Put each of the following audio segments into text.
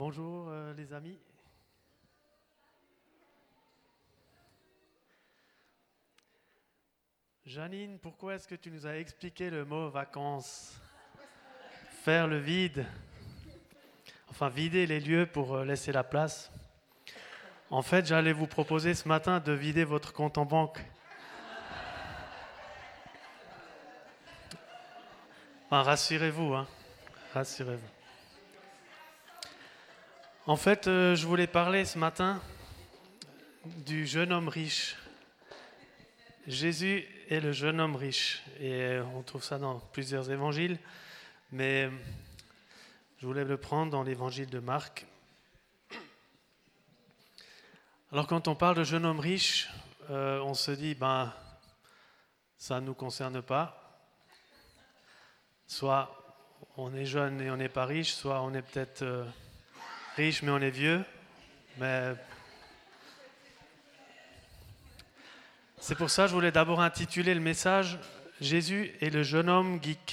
Bonjour les amis. Janine, pourquoi est-ce que tu nous as expliqué le mot vacances? Faire le vide, enfin vider les lieux pour laisser la place. En fait, j'allais vous proposer ce matin de vider votre compte en banque. Enfin, rassurez-vous, rassurez-vous. En fait, je voulais parler ce matin du jeune homme riche. Jésus est le jeune homme riche, et on trouve ça dans plusieurs évangiles, mais je voulais le prendre dans l'évangile de Marc. Alors quand on parle de jeune homme riche, on se dit, ça ne nous concerne pas. Soit on est jeune et on n'est pas riche, soit on est peut-être riche mais on est vieux. Mais c'est pour ça que je voulais d'abord intituler le message « Jésus est le jeune homme geek ».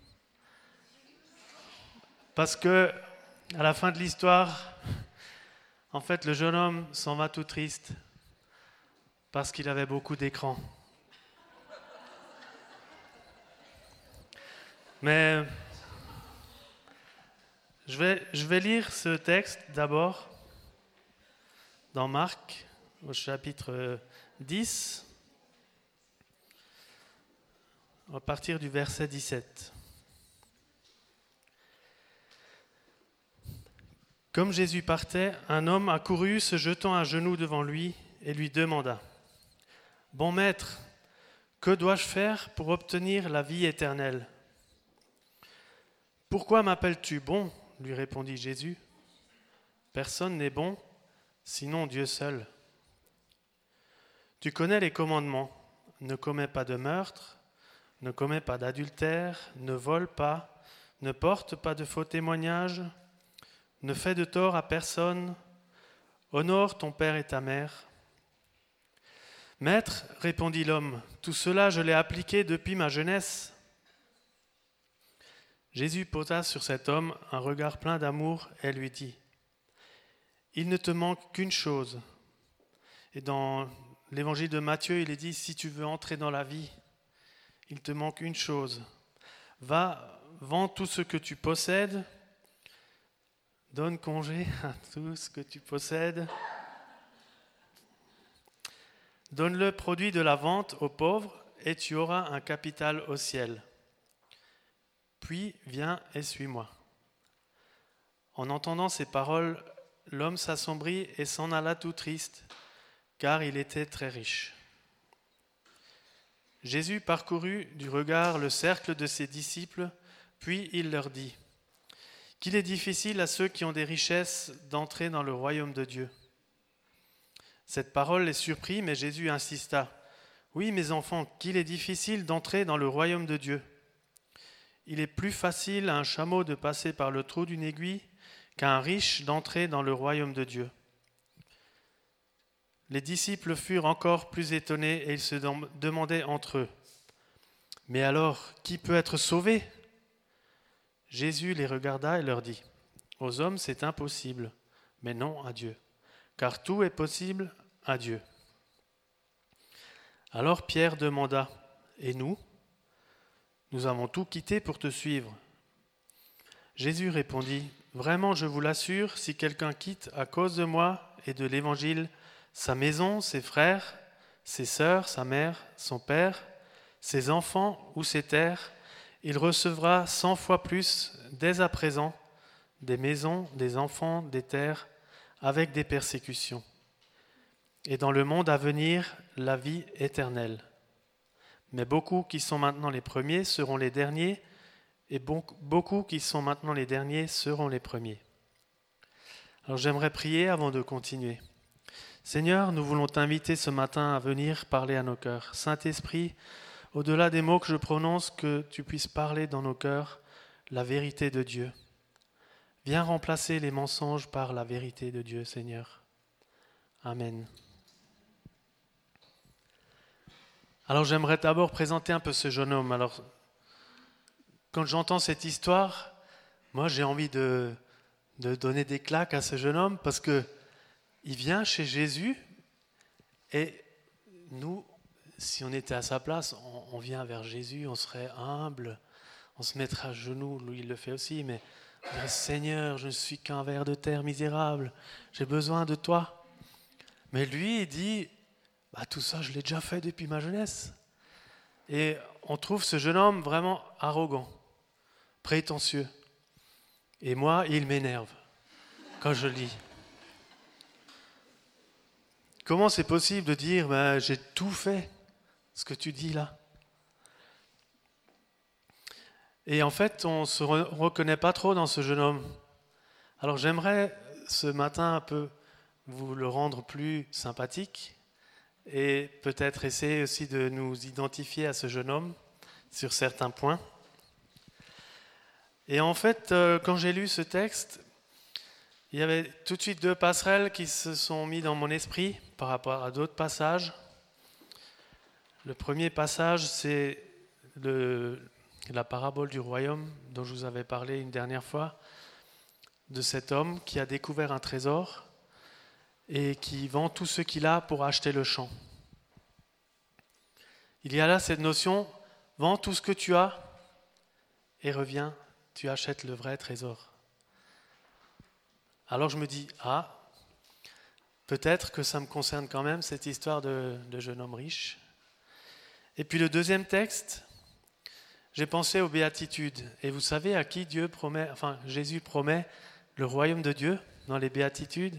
Parce que à la fin de l'histoire, en fait, le jeune homme s'en va tout triste parce qu'il avait beaucoup d'écrans. Mais je vais lire ce texte d'abord dans Marc, au chapitre 10, à partir du verset 17. Comme Jésus partait, un homme accourut, se jetant à genoux devant lui, et lui demanda : « Bon maître, que dois-je faire pour obtenir la vie éternelle ? » « Pourquoi m'appelles-tu bon ? » lui répondit Jésus. « Personne n'est bon, sinon Dieu seul. Tu connais les commandements. Ne commets pas de meurtre, ne commets pas d'adultère, ne vole pas, ne porte pas de faux témoignages, ne fais de tort à personne, honore ton père et ta mère. » « Maître, répondit l'homme, tout cela je l'ai appliqué depuis ma jeunesse. » Jésus posa sur cet homme un regard plein d'amour et lui dit : « Il ne te manque qu'une chose. » Et dans l'évangile de Matthieu, il est dit : « Si tu veux entrer dans la vie, il te manque une chose. Va, vends tout ce que tu possèdes, donne congé à tout ce que tu possèdes, donne le produit de la vente aux pauvres et tu auras un capital au ciel. Puis viens et suis-moi. » En entendant ces paroles, l'homme s'assombrit et s'en alla tout triste, car il était très riche. Jésus parcourut du regard le cercle de ses disciples, puis il leur dit : « Qu'il est difficile à ceux qui ont des richesses d'entrer dans le royaume de Dieu. » Cette parole les surprit, mais Jésus insista : « Oui, mes enfants, qu'il est difficile d'entrer dans le royaume de Dieu. Il est plus facile à un chameau de passer par le trou d'une aiguille qu'à un riche d'entrer dans le royaume de Dieu. » Les disciples furent encore plus étonnés et ils se demandaient entre eux : « Mais alors, qui peut être sauvé ? » Jésus les regarda et leur dit : « Aux hommes, c'est impossible, mais non à Dieu, car tout est possible à Dieu. » Alors Pierre demanda : « Et nous ? Nous avons tout quitté pour te suivre. » Jésus répondit : « Vraiment, je vous l'assure, si quelqu'un quitte à cause de moi et de l'Évangile sa maison, ses frères, ses sœurs, sa mère, son père, ses enfants ou ses terres, il recevra 100 fois plus dès à présent des maisons, des enfants, des terres, avec des persécutions. Et dans le monde à venir, la vie éternelle. Mais beaucoup qui sont maintenant les premiers seront les derniers, et beaucoup qui sont maintenant les derniers seront les premiers. » Alors j'aimerais prier avant de continuer. Seigneur, nous voulons t'inviter ce matin à venir parler à nos cœurs. Saint-Esprit, au-delà des mots que je prononce, que tu puisses parler dans nos cœurs la vérité de Dieu. Viens remplacer les mensonges par la vérité de Dieu, Seigneur. Amen. Alors j'aimerais d'abord présenter un peu ce jeune homme. Alors, quand j'entends cette histoire, moi j'ai envie de de donner des claques à ce jeune homme parce que il vient chez Jésus et nous, si on était à sa place, on vient vers Jésus, on serait humble, on se mettrait à genoux, lui il le fait aussi, mais on dirait, Seigneur, je ne suis qu'un ver de terre misérable, j'ai besoin de toi. Mais lui, il dit, tout ça, je l'ai déjà fait depuis ma jeunesse. Et on trouve ce jeune homme vraiment arrogant, prétentieux. Et moi, il m'énerve quand je lis. Comment c'est possible de dire, j'ai tout fait, ce que tu dis là? Et en fait, on ne se reconnaît pas trop dans ce jeune homme. Alors j'aimerais ce matin un peu vous le rendre plus sympathique et peut-être essayer aussi de nous identifier à ce jeune homme sur certains points. Et en fait, quand j'ai lu ce texte, il y avait tout de suite deux passerelles qui se sont mis dans mon esprit par rapport à d'autres passages. Le premier passage, c'est la parabole du royaume dont je vous avais parlé une dernière fois, de cet homme qui a découvert un trésor et qui vend tout ce qu'il a pour acheter le champ. Il y a là cette notion, vends tout ce que tu as et reviens, tu achètes le vrai trésor. Alors je me dis, peut-être que ça me concerne quand même, cette histoire de jeune homme riche. Et puis le deuxième texte, j'ai pensé aux béatitudes. Et vous savez à qui Jésus promet le royaume de Dieu dans les béatitudes?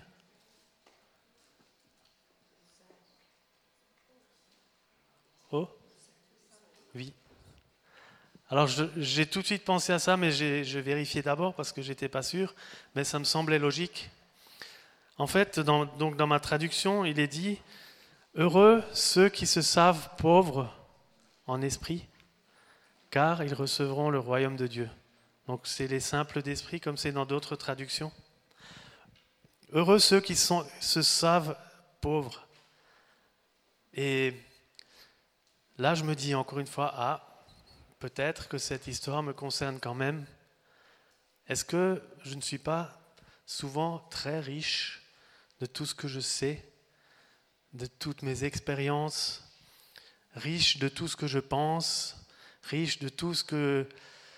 Oh, oui. Alors j'ai tout de suite pensé à ça, mais j'ai vérifié d'abord parce que j'étais pas sûr, mais ça me semblait logique. En fait, dans ma traduction, il est dit « Heureux ceux qui se savent pauvres en esprit, car ils recevront le royaume de Dieu. » Donc c'est les simples d'esprit, comme c'est dans d'autres traductions. Heureux ceux qui se savent pauvres. Et là, je me dis encore une fois, peut-être que cette histoire me concerne quand même. Est-ce que je ne suis pas souvent très riche de tout ce que je sais, de toutes mes expériences, riche de tout ce que je pense, riche de tout ce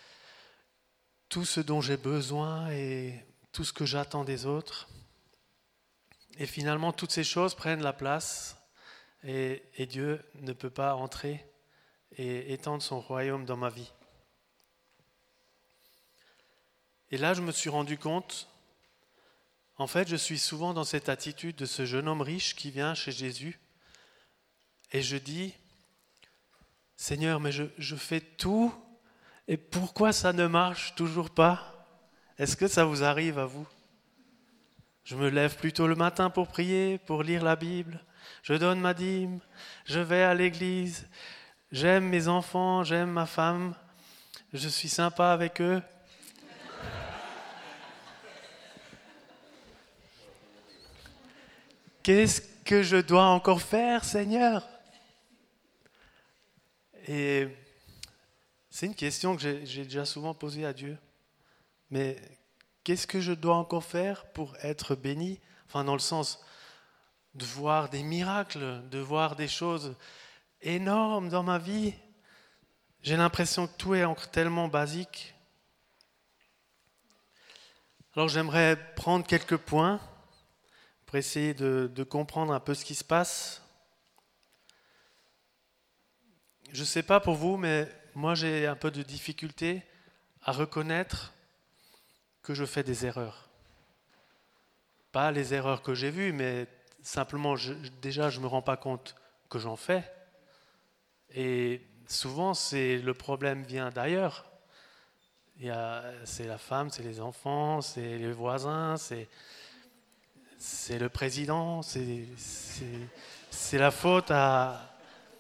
dont j'ai besoin et tout ce que j'attends des autres. Et finalement, toutes ces choses prennent la place et Dieu ne peut pas entrer et étendre son royaume dans ma vie. Et là, je me suis rendu compte, en fait, je suis souvent dans cette attitude de ce jeune homme riche qui vient chez Jésus et je dis, Seigneur, mais je fais tout et pourquoi ça ne marche toujours pas? Est-ce que ça vous arrive à vous? Je me lève plus tôt le matin pour prier, pour lire la Bible, je donne ma dîme, je vais à l'église, j'aime mes enfants, j'aime ma femme, je suis sympa avec eux. Qu'est-ce que je dois encore faire, Seigneur? Et c'est une question que j'ai déjà souvent posée à Dieu. Mais qu'est-ce que je dois encore faire pour être béni? Enfin, dans le sens de voir des miracles, de voir des choses énormes dans ma vie. J'ai l'impression que tout est encore tellement basique. Alors j'aimerais prendre quelques points pour essayer de comprendre un peu ce qui se passe. Je ne sais pas pour vous, mais moi j'ai un peu de difficulté à reconnaître que je fais des erreurs. Pas les erreurs que j'ai vues, mais simplement, déjà je ne me rends pas compte que j'en fais. Et souvent, le problème vient d'ailleurs. C'est la femme, c'est les enfants, c'est les voisins, c'est le président, c'est la faute à...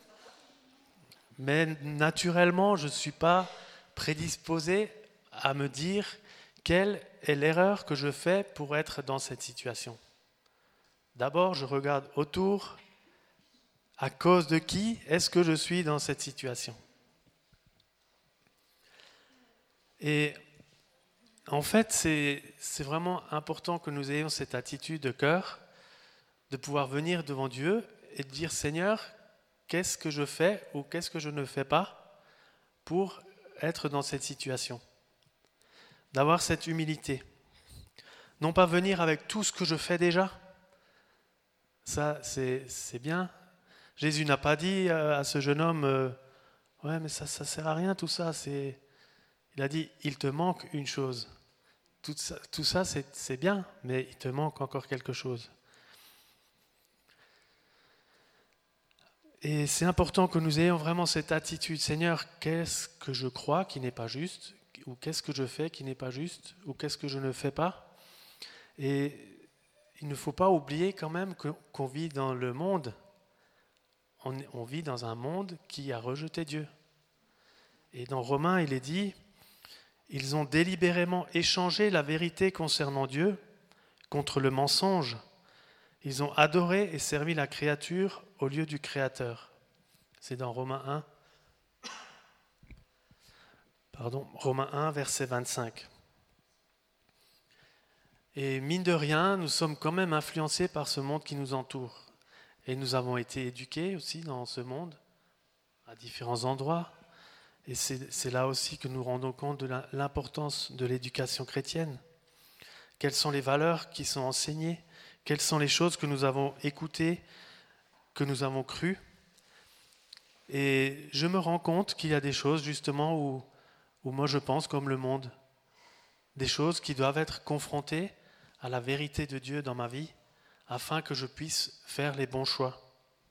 Mais naturellement, je ne suis pas prédisposé à me dire quelle est l'erreur que je fais pour être dans cette situation. D'abord, je regarde autour, à cause de qui est-ce que je suis dans cette situation? Et En fait, c'est vraiment important que nous ayons cette attitude de cœur, de pouvoir venir devant Dieu et de dire Seigneur, qu'est-ce que je fais ou qu'est-ce que je ne fais pas pour être dans cette situation. D'avoir cette humilité. Non pas venir avec tout ce que je fais déjà. Ça, c'est bien. Jésus n'a pas dit à ce jeune homme ouais, mais ça sert à rien tout ça. Il a dit il te manque une chose. Tout ça c'est bien, mais il te manque encore quelque chose. Et c'est important que nous ayons vraiment cette attitude. Seigneur, qu'est-ce que je crois qui n'est pas juste? Ou qu'est-ce que je fais qui n'est pas juste? Ou qu'est-ce que je ne fais pas? Et il ne faut pas oublier quand même qu'on vit dans le monde. On vit dans un monde qui a rejeté Dieu. Et dans Romains, il est dit, ils ont délibérément échangé la vérité concernant Dieu contre le mensonge. Ils ont adoré et servi la créature au lieu du Créateur. C'est dans Romains 1, verset 25. Et mine de rien, nous sommes quand même influencés par ce monde qui nous entoure. Et nous avons été éduqués aussi dans ce monde, à différents endroits. Et c'est là aussi que nous rendons compte de l'importance de l'éducation chrétienne. Quelles sont les valeurs qui sont enseignées? Quelles sont les choses que nous avons écoutées, que nous avons crues? Et je me rends compte qu'il y a des choses justement où moi je pense comme le monde. Des choses qui doivent être confrontées à la vérité de Dieu dans ma vie afin que je puisse faire les bons choix.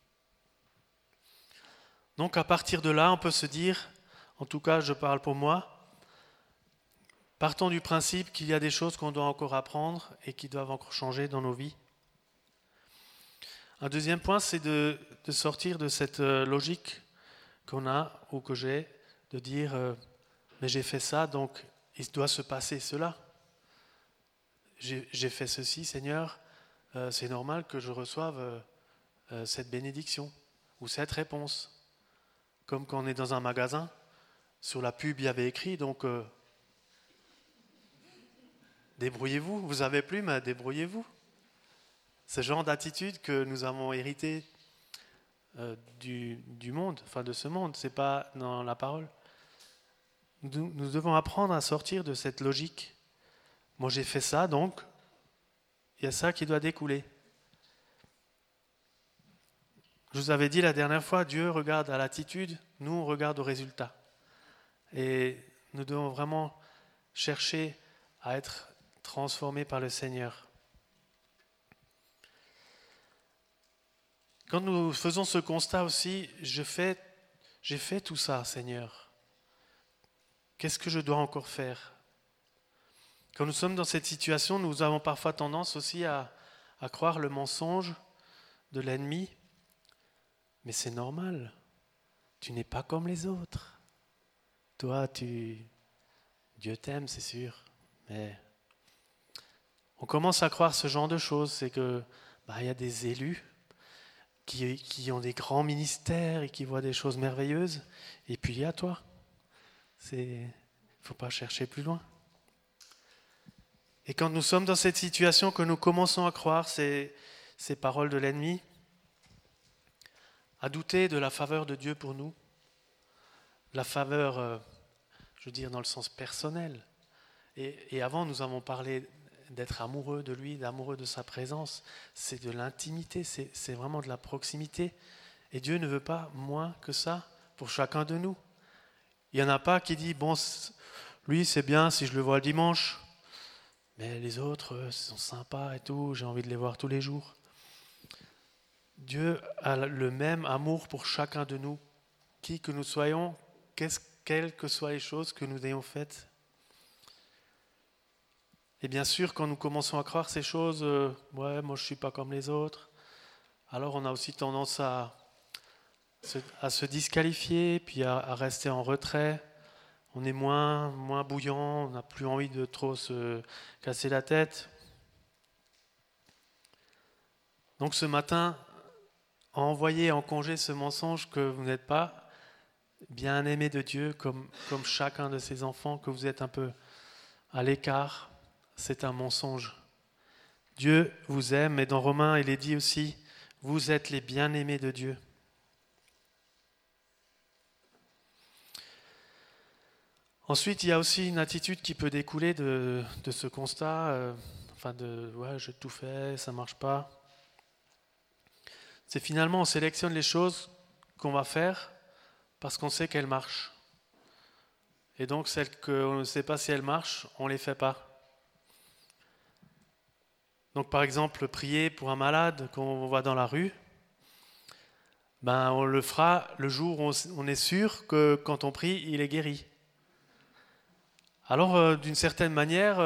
Donc à partir de là, on peut se dire, en tout cas je parle pour moi, partons du principe qu'il y a des choses qu'on doit encore apprendre et qui doivent encore changer dans nos vies. Un deuxième point, c'est de sortir de cette logique qu'on a ou que j'ai, de dire mais j'ai fait ça, donc il doit se passer cela. J'ai fait ceci, Seigneur, c'est normal que je reçoive cette bénédiction ou cette réponse. Comme quand on est dans un magasin, sur la pub il y avait écrit, donc débrouillez-vous, vous avez plus, mais débrouillez-vous. Ce genre d'attitude que nous avons hérité du monde, enfin de ce monde, c'est pas dans la parole. Nous devons apprendre à sortir de cette logique. Moi j'ai fait ça, donc il y a ça qui doit découler. Je vous avais dit la dernière fois, Dieu regarde à l'attitude, nous on regarde au résultat. Et nous devons vraiment chercher à être transformés par le Seigneur. Quand nous faisons ce constat aussi, j'ai fait tout ça, Seigneur. Qu'est-ce que je dois encore faire? Quand nous sommes dans cette situation, nous avons parfois tendance aussi à croire le mensonge de l'ennemi. Mais c'est normal, tu n'es pas comme les autres. Toi, Dieu t'aime, c'est sûr, mais on commence à croire ce genre de choses, c'est que il y a des élus qui ont des grands ministères et qui voient des choses merveilleuses, et puis il y a toi. Il ne faut pas chercher plus loin. Et quand nous sommes dans cette situation, que nous commençons à croire ces paroles de l'ennemi, à douter de la faveur de Dieu pour nous, la faveur, je veux dire, dans le sens personnel. Et avant, nous avons parlé d'être amoureux de lui, d'amoureux de sa présence. C'est de l'intimité, c'est vraiment de la proximité. Et Dieu ne veut pas moins que ça pour chacun de nous. Il n'y en a pas qui dit, bon, lui c'est bien si je le vois le dimanche, mais les autres sont sympas et tout, j'ai envie de les voir tous les jours. Dieu a le même amour pour chacun de nous, qui que nous soyons, quelles que soient les choses que nous ayons faites. Et bien sûr, quand nous commençons à croire ces choses, ouais, moi je ne suis pas comme les autres, alors on a aussi tendance à se disqualifier, puis à rester en retrait. On est moins bouillant, on n'a plus envie de trop se casser la tête. Donc ce matin, envoyez en congé ce mensonge que vous n'êtes pas bien aimé de Dieu comme chacun de ses enfants, que vous êtes un peu à l'écart, c'est un mensonge. Dieu vous aime, et dans Romains, il est dit aussi, vous êtes les bien-aimés de Dieu. Ensuite, il y a aussi une attitude qui peut découler de ce constat, ouais, j'ai tout fait, ça ne marche pas. C'est finalement, on sélectionne les choses qu'on va faire parce qu'on sait qu'elles marchent. Et donc, celles qu'on ne sait pas si elles marchent, on ne les fait pas. Donc, par exemple, prier pour un malade qu'on voit dans la rue, on le fera le jour où on est sûr que quand on prie, il est guéri. Alors, d'une certaine manière,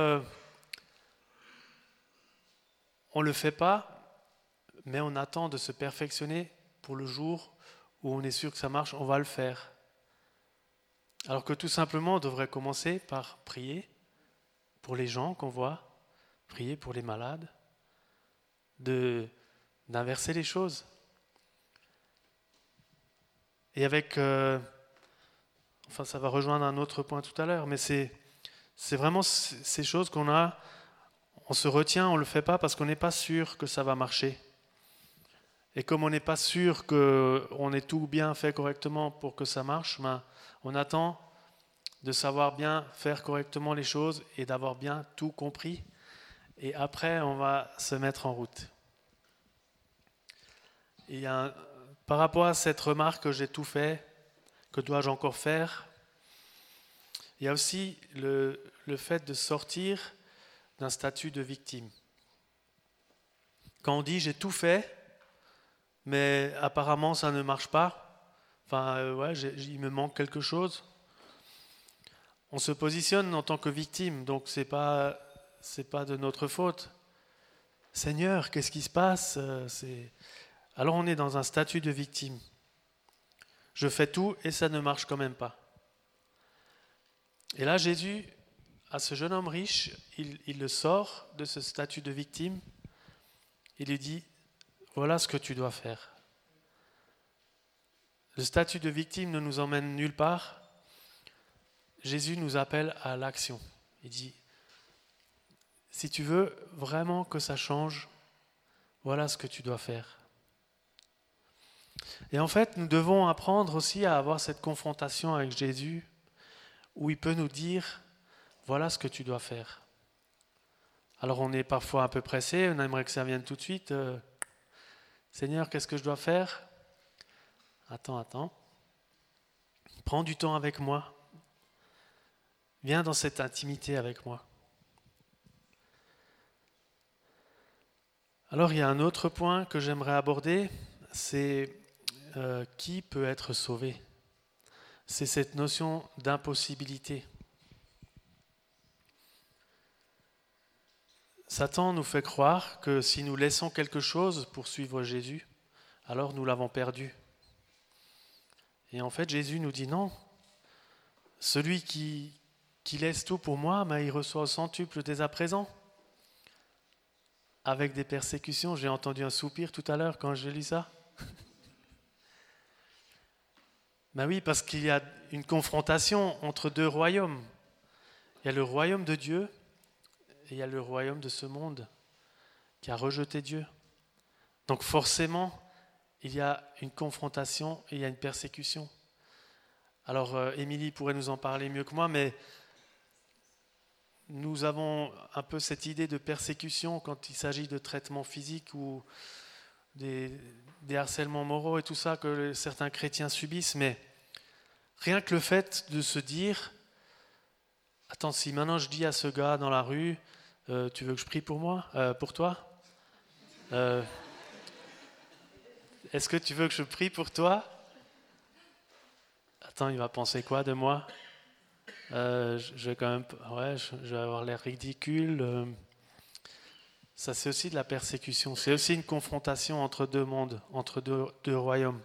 on ne le fait pas, mais on attend de se perfectionner pour le jour où on est sûr que ça marche, on va le faire. Alors que tout simplement, on devrait commencer par prier pour les gens qu'on voit, prier pour les malades, d'inverser les choses. Et avec, ça va rejoindre un autre point tout à l'heure, mais c'est vraiment ces choses on se retient, on ne le fait pas parce qu'on n'est pas sûr que ça va marcher. Et comme on n'est pas sûr qu'on ait tout bien fait correctement pour que ça marche, on attend de savoir bien faire correctement les choses et d'avoir bien tout compris. Et après, on va se mettre en route. Et par rapport à cette remarque que j'ai tout fait, que dois-je encore faire, il y a aussi le fait de sortir d'un statut de victime. Quand on dit j'ai tout fait, mais apparemment ça ne marche pas, il me manque quelque chose, on se positionne en tant que victime, donc c'est pas de notre faute. Seigneur, qu'est-ce qui se passe ? Alors on est dans un statut de victime. Je fais tout et ça ne marche quand même pas. Et là, Jésus, à ce jeune homme riche, il le sort de ce statut de victime. Il lui dit, voilà ce que tu dois faire. Le statut de victime ne nous emmène nulle part. Jésus nous appelle à l'action. Il dit, si tu veux vraiment que ça change, voilà ce que tu dois faire. Et en fait, nous devons apprendre aussi à avoir cette confrontation avec Jésus, où il peut nous dire, voilà ce que tu dois faire. Alors on est parfois un peu pressé, on aimerait que ça vienne tout de suite. Seigneur, qu'est-ce que je dois faire ? Attends. Prends du temps avec moi. Viens dans cette intimité avec moi. Alors il y a un autre point que j'aimerais aborder, c'est qui peut être sauvé ? C'est cette notion d'impossibilité. Satan nous fait croire que si nous laissons quelque chose pour suivre Jésus, alors nous l'avons perdu. Et en fait, Jésus nous dit non. Celui qui laisse tout pour moi, il reçoit au centuple dès à présent. Avec des persécutions, j'ai entendu un soupir tout à l'heure quand je lis ça. Oui, parce qu'il y a une confrontation entre deux royaumes. Il y a le royaume de Dieu et il y a le royaume de ce monde qui a rejeté Dieu. Donc forcément, il y a une confrontation et il y a une persécution. Alors, Émilie pourrait nous en parler mieux que moi, mais nous avons un peu cette idée de persécution quand il s'agit de traitements physiques ou des harcèlements moraux et tout ça que certains chrétiens subissent, mais rien que le fait de se dire « Attends, si maintenant je dis à ce gars dans la rue « Tu veux que je prie pour toi ? Est-ce que tu veux que je prie pour toi ? Attends, il va penser quoi de moi ? Je vais quand même, je vais avoir l'air ridicule. » Ça, c'est aussi de la persécution. C'est aussi une confrontation entre deux mondes, entre deux royaumes.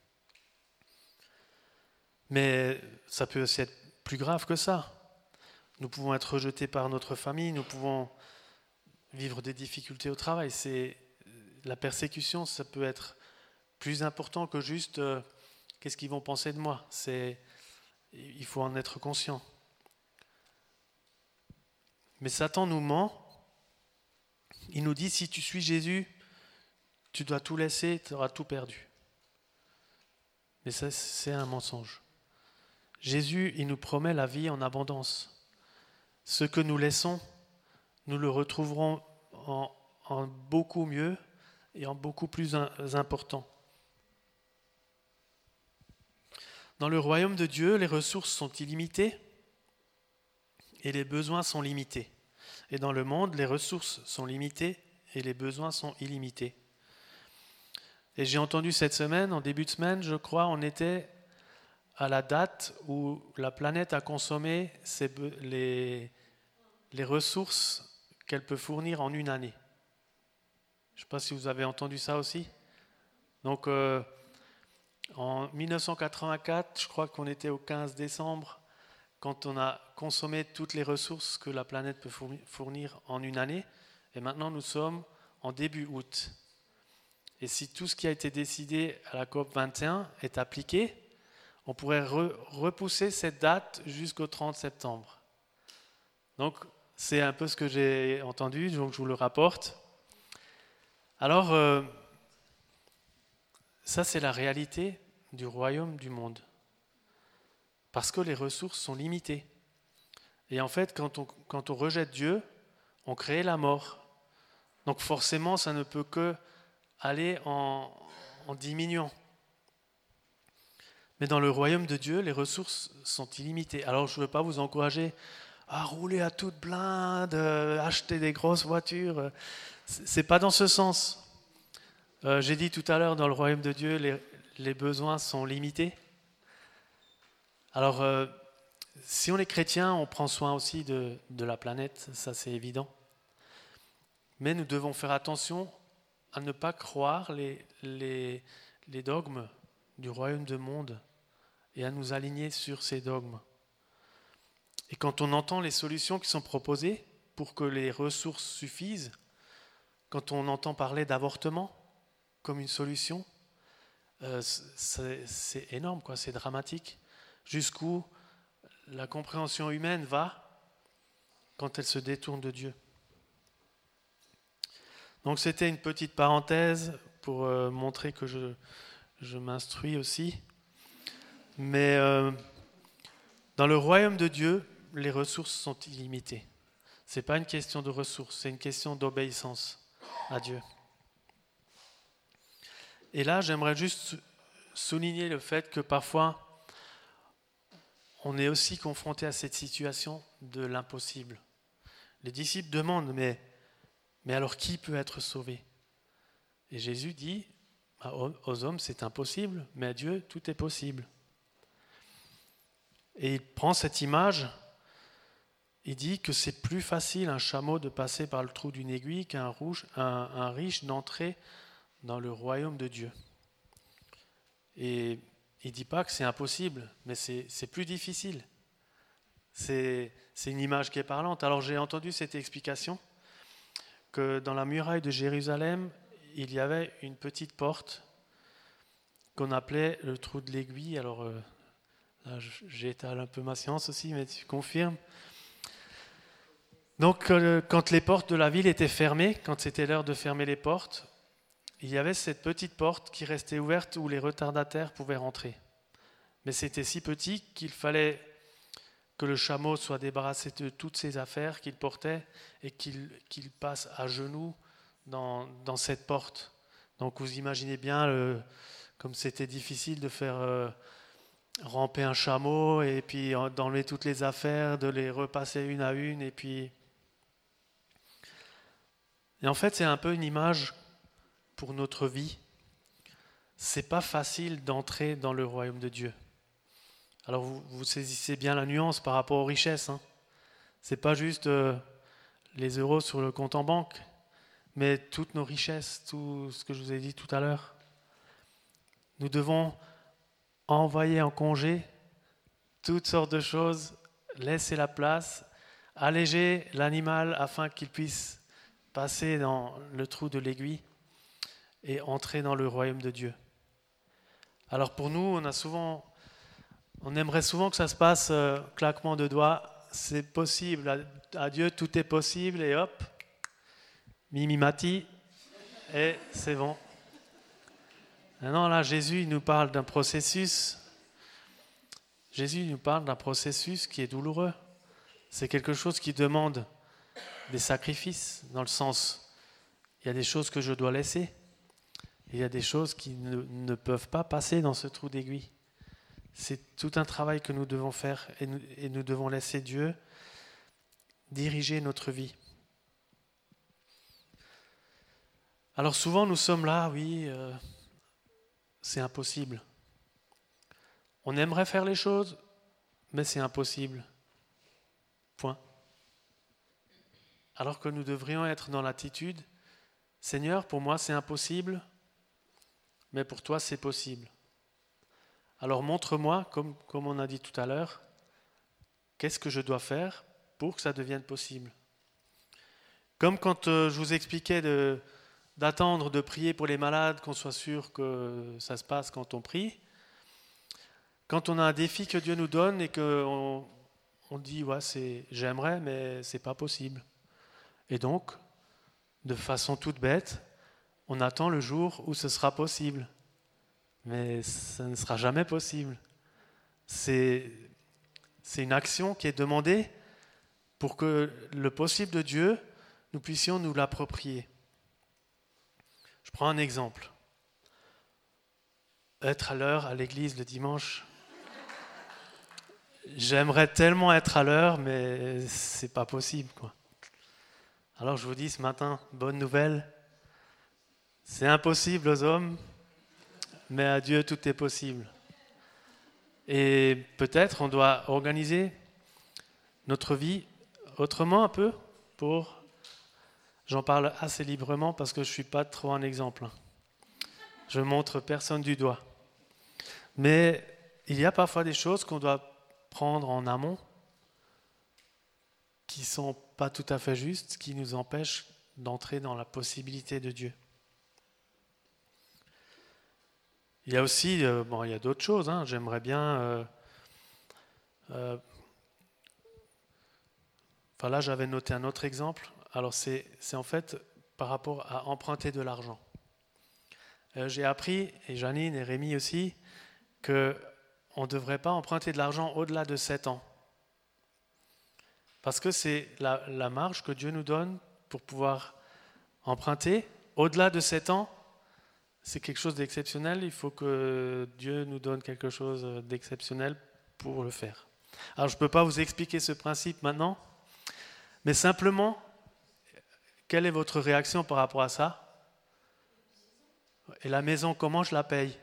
Mais ça peut aussi être plus grave que ça. Nous pouvons être rejetés par notre famille, nous pouvons vivre des difficultés au travail. La persécution, ça peut être plus important que juste qu'est-ce qu'ils vont penser de moi. Il faut en être conscient. Mais Satan nous ment. Il nous dit, si tu suis Jésus, tu dois tout laisser, tu auras tout perdu. Mais ça, c'est un mensonge. Jésus, il nous promet la vie en abondance. Ce que nous laissons, nous le retrouverons en beaucoup mieux et en beaucoup plus important. Dans le royaume de Dieu, les ressources sont illimitées et les besoins sont limités. Et dans le monde, les ressources sont limitées et les besoins sont illimités. Et j'ai entendu cette semaine, en début de semaine, je crois, on était à la date où la planète a consommé les ressources qu'elle peut fournir en une année. Je ne sais pas si vous avez entendu ça aussi. Donc, en 1984, je crois qu'on était au 15 décembre, quand on a consommé toutes les ressources que la planète peut fournir en une année. Et maintenant, nous sommes en début août. Et si tout ce qui a été décidé à la COP 21 est appliqué, on pourrait repousser cette date jusqu'au 30 septembre. Donc, c'est un peu ce que j'ai entendu, donc je vous le rapporte. Alors, ça c'est la réalité du royaume du monde. Parce que les ressources sont limitées. Et en fait, quand on rejette Dieu, on crée la mort. Donc forcément, ça ne peut que aller en diminuant. Mais dans le royaume de Dieu, les ressources sont illimitées. Alors je ne veux pas vous encourager à rouler à toute blinde, acheter des grosses voitures. C'est pas dans ce sens. J'ai dit tout à l'heure, dans le royaume de Dieu, les besoins sont limités. Alors, si on est chrétien, on prend soin aussi de la planète, ça c'est évident. Mais nous devons faire attention à ne pas croire les dogmes du royaume du monde et à nous aligner sur ces dogmes. Et quand on entend les solutions qui sont proposées pour que les ressources suffisent, quand on entend parler d'avortement comme une solution, c'est énorme, quoi, c'est dramatique. Jusqu'où la compréhension humaine va quand elle se détourne de Dieu. Donc c'était une petite parenthèse pour montrer que je m'instruis aussi. Mais dans le royaume de Dieu, les ressources sont illimitées. Ce n'est pas une question de ressources, c'est une question d'obéissance à Dieu. Et là, j'aimerais juste souligner le fait que parfois, on est aussi confronté à cette situation de l'impossible. Les disciples demandent, mais alors qui peut être sauvé ? Et Jésus dit, aux hommes c'est impossible, mais à Dieu tout est possible. Et il prend cette image, il dit que c'est plus facile un chameau de passer par le trou d'une aiguille qu'un riche d'entrer dans le royaume de Dieu. Et il ne dit pas que c'est impossible, mais c'est plus difficile. C'est une image qui est parlante. Alors j'ai entendu cette explication, que dans la muraille de Jérusalem, il y avait une petite porte qu'on appelait le trou de l'aiguille. Alors là, j'étale un peu ma science aussi, mais tu confirmes. Donc quand les portes de la ville étaient fermées, quand c'était l'heure de fermer les portes, il y avait cette petite porte qui restait ouverte où les retardataires pouvaient rentrer. Mais c'était si petit qu'il fallait que le chameau soit débarrassé de toutes ses affaires qu'il portait et qu'il passe à genoux dans cette porte. Donc vous imaginez bien comme c'était difficile de faire ramper un chameau et puis d'enlever toutes les affaires, de les repasser une à une et puis... Et en fait, c'est un peu une image pour notre vie. C'est pas facile d'entrer dans le royaume de Dieu. Alors vous saisissez bien la nuance par rapport aux richesses. C'est pas juste les euros sur le compte en banque, mais toutes nos richesses, tout ce que je vous ai dit tout à l'heure. Nous devons envoyer en congé toutes sortes de choses, laisser la place, alléger l'animal afin qu'il puisse passer dans le trou de l'aiguille et entrer dans le royaume de Dieu. Alors pour nous, on aimerait souvent que ça se passe claquement de doigts, c'est possible. À Dieu, tout est possible et hop, mimimati, et c'est bon. Maintenant, là, Jésus il nous parle d'un processus. Jésus nous parle d'un processus qui est douloureux. C'est quelque chose qui demande des sacrifices, dans le sens, il y a des choses que je dois laisser. Il y a des choses qui ne peuvent pas passer dans ce trou d'aiguille. C'est tout un travail que nous devons faire et nous devons laisser Dieu diriger notre vie. Alors souvent nous sommes là, oui, c'est impossible. On aimerait faire les choses, mais c'est impossible. Point. Alors que nous devrions être dans l'attitude, Seigneur, pour moi c'est impossible, mais pour toi c'est possible. Alors montre-moi, comme on a dit tout à l'heure, qu'est-ce que je dois faire pour que ça devienne possible. Comme quand je vous expliquais d'attendre, de prier pour les malades, qu'on soit sûr que ça se passe quand on prie. Quand on a un défi que Dieu nous donne et qu'on dit ouais, j'aimerais, mais c'est pas possible. Et donc, de façon toute bête, on attend le jour où ce sera possible. Mais ça ne sera jamais possible. C'est une action qui est demandée pour que le possible de Dieu, nous puissions nous l'approprier. Je prends un exemple. Être à l'heure à l'église le dimanche. J'aimerais tellement être à l'heure, mais c'est pas possible, quoi. Alors je vous dis ce matin, bonne nouvelle. C'est impossible aux hommes, mais à Dieu tout est possible. Et peut-être on doit organiser notre vie autrement un peu pour... J'en parle assez librement parce que je ne suis pas trop un exemple. Je montre personne du doigt. Mais il y a parfois des choses qu'on doit prendre en amont qui ne sont pas tout à fait justes, qui nous empêchent d'entrer dans la possibilité de Dieu. Il y a aussi, il y a d'autres choses. J'aimerais bien... là, j'avais noté un autre exemple. Alors, c'est en fait par rapport à emprunter de l'argent. J'ai appris, et Janine et Rémi aussi, qu'on ne devrait pas emprunter de l'argent au-delà de 7 ans. Parce que c'est la marge que Dieu nous donne pour pouvoir emprunter. Au-delà de 7 ans, c'est quelque chose d'exceptionnel. Il faut que Dieu nous donne quelque chose d'exceptionnel pour le faire. Alors, je ne peux pas vous expliquer ce principe maintenant, mais simplement, quelle est votre réaction par rapport à ça? Et la maison, comment je la paye?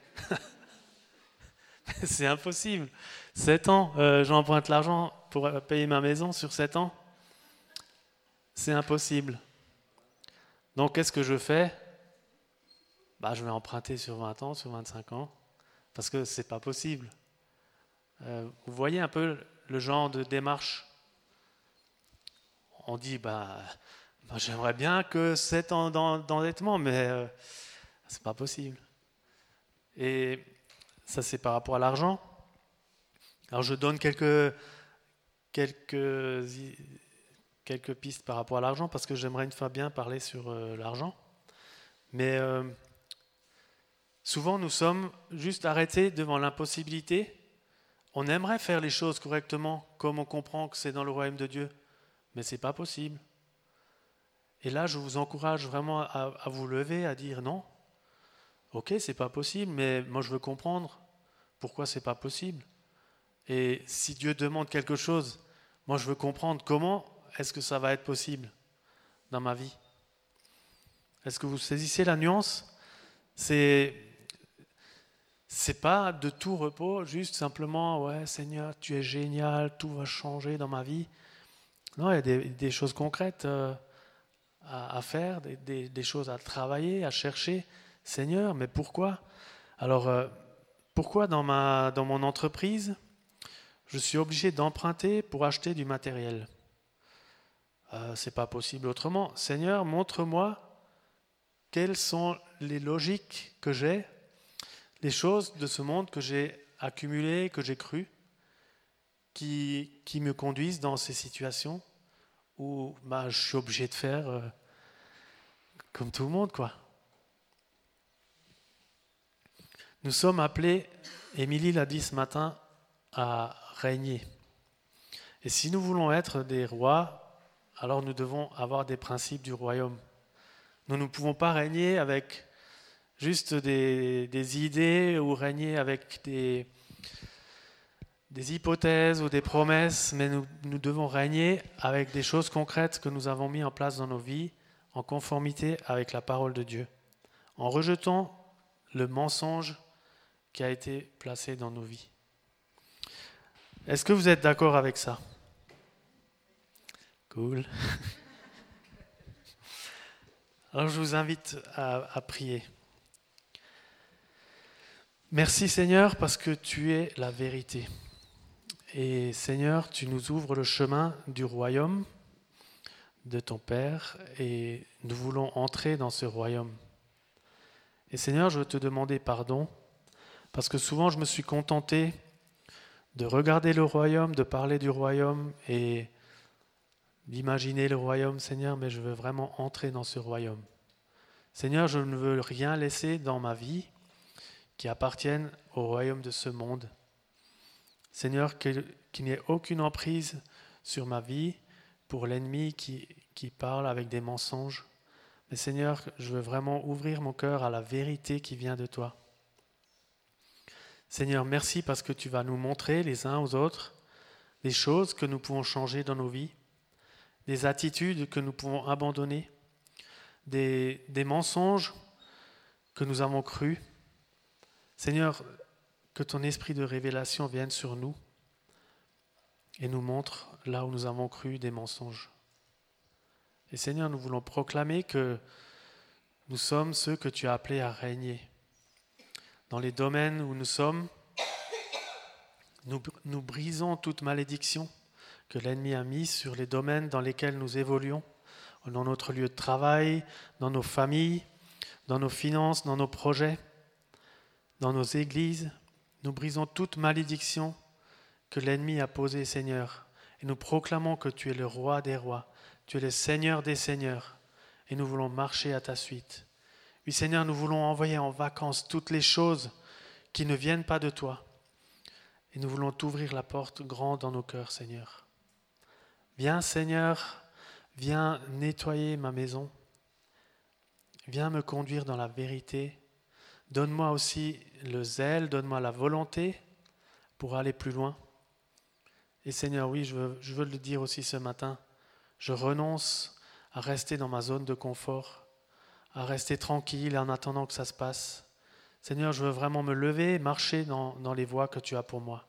C'est impossible. 7 ans, j'emprunte l'argent pour payer ma maison sur 7 ans. C'est impossible. Donc, qu'est-ce que je fais? Je vais emprunter sur 20 ans, sur 25 ans, parce que c'est pas possible. Vous voyez un peu le genre de démarche. On dit, j'aimerais bien que 7 ans d'endettement, mais c'est pas possible. Et ça, c'est par rapport à l'argent. Alors, je donne quelques pistes par rapport à l'argent, parce que j'aimerais une fois bien parler sur l'argent. Mais souvent, nous sommes juste arrêtés devant l'impossibilité. On aimerait faire les choses correctement, comme on comprend que c'est dans le royaume de Dieu, mais ce n'est pas possible. Et là, je vous encourage vraiment à vous lever, à dire non. Ok, c'est pas possible, mais moi je veux comprendre pourquoi c'est pas possible. Et si Dieu demande quelque chose, moi je veux comprendre comment est-ce que ça va être possible dans ma vie. Est-ce que vous saisissez la nuance? C'est pas de tout repos, juste simplement, ouais Seigneur, tu es génial, tout va changer dans ma vie. Non, il y a des choses concrètes à faire, des choses à travailler, à chercher. Seigneur, mais pourquoi? Alors, pourquoi dans mon entreprise, je suis obligé d'emprunter pour acheter du matériel? C'est pas possible autrement. Seigneur, montre-moi quelles sont les logiques que j'ai, les choses de ce monde que j'ai accumulées, que j'ai crues, qui me conduisent dans ces situations où je suis obligé de faire comme tout le monde, quoi. Nous sommes appelés, Émilie l'a dit ce matin, à régner. Et si nous voulons être des rois, alors nous devons avoir des principes du royaume. Nous ne pouvons pas régner avec juste des idées ou régner avec des hypothèses ou des promesses, mais nous devons régner avec des choses concrètes que nous avons mis en place dans nos vies, en conformité avec la parole de Dieu, en rejetant le mensonge qui a été placé dans nos vies. Est-ce que vous êtes d'accord avec ça? Cool. Alors je vous invite à prier. Merci Seigneur parce que tu es la vérité. Et Seigneur, tu nous ouvres le chemin du royaume de ton Père et nous voulons entrer dans ce royaume. Et Seigneur, je veux te demander pardon parce que souvent je me suis contenté de regarder le royaume, de parler du royaume et d'imaginer le royaume, Seigneur, mais je veux vraiment entrer dans ce royaume. Seigneur, je ne veux rien laisser dans ma vie qui appartienne au royaume de ce monde. Seigneur, qu'il n'y ait aucune emprise sur ma vie pour l'ennemi qui parle avec des mensonges. Mais Seigneur, je veux vraiment ouvrir mon cœur à la vérité qui vient de toi. Seigneur, merci parce que tu vas nous montrer les uns aux autres des choses que nous pouvons changer dans nos vies, des attitudes que nous pouvons abandonner, des mensonges que nous avons crus. Seigneur, que ton esprit de révélation vienne sur nous et nous montre là où nous avons cru des mensonges. Et Seigneur, nous voulons proclamer que nous sommes ceux que tu as appelés à régner. Dans les domaines où nous sommes, nous brisons toute malédiction que l'ennemi a mise sur les domaines dans lesquels nous évoluons, dans notre lieu de travail, dans nos familles, dans nos finances, dans nos projets, dans nos églises. Nous brisons toute malédiction que l'ennemi a posée, Seigneur. Et nous proclamons que tu es le roi des rois, tu es le Seigneur des seigneurs. Et nous voulons marcher à ta suite. Oui, Seigneur, nous voulons envoyer en vacances toutes les choses qui ne viennent pas de toi. Et nous voulons t'ouvrir la porte grande dans nos cœurs, Seigneur. Viens, Seigneur, viens nettoyer ma maison. Viens me conduire dans la vérité. Donne-moi aussi le zèle, donne-moi la volonté pour aller plus loin. Et Seigneur, oui, je veux le dire aussi ce matin, je renonce à rester dans ma zone de confort, à rester tranquille en attendant que ça se passe. Seigneur, je veux vraiment me lever et marcher dans les voies que tu as pour moi.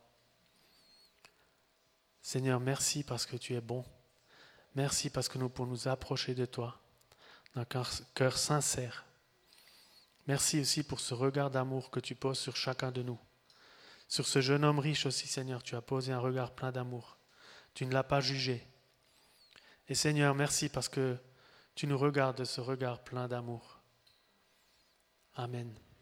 Seigneur, merci parce que tu es bon. Merci parce que nous pouvons nous approcher de toi d'un cœur sincère. Merci aussi pour ce regard d'amour que tu poses sur chacun de nous. Sur ce jeune homme riche aussi, Seigneur, tu as posé un regard plein d'amour. Tu ne l'as pas jugé. Et Seigneur, merci parce que tu nous regardes de ce regard plein d'amour. Amen.